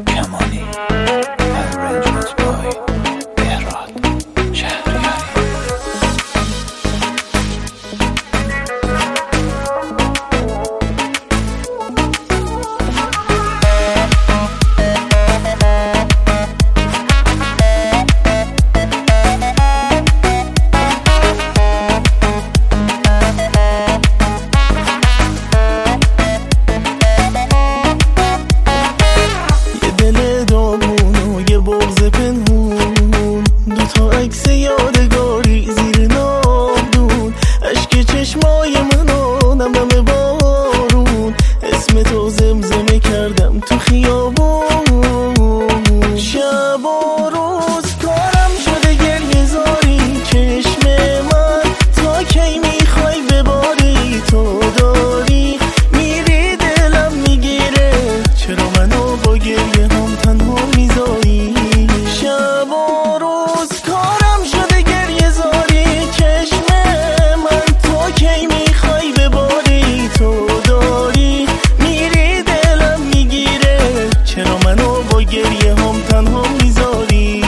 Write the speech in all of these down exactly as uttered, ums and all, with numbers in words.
کمانی Arrangement by بهراد شهریاری. عکس یادگاری زیر نامدون، اشک چشمای منو نم نم بارون، اسم تو زمزمه کردم تو خیابون. شب و روز کارم شده گریه زاری، چشم من تا کی میخوای بباری؟ تو داری میری دلم میگیره، چرا منو با گریه هم تنها میذاری؟ شب و روز کارم شده گریه زاری، چشم من تا کی میخوای بباری؟ تو داری میری دلم میگیره، چرا منو با گریه هم تنها میذاری؟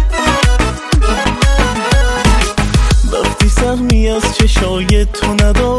وقتی سرمی از چشای تو ندارم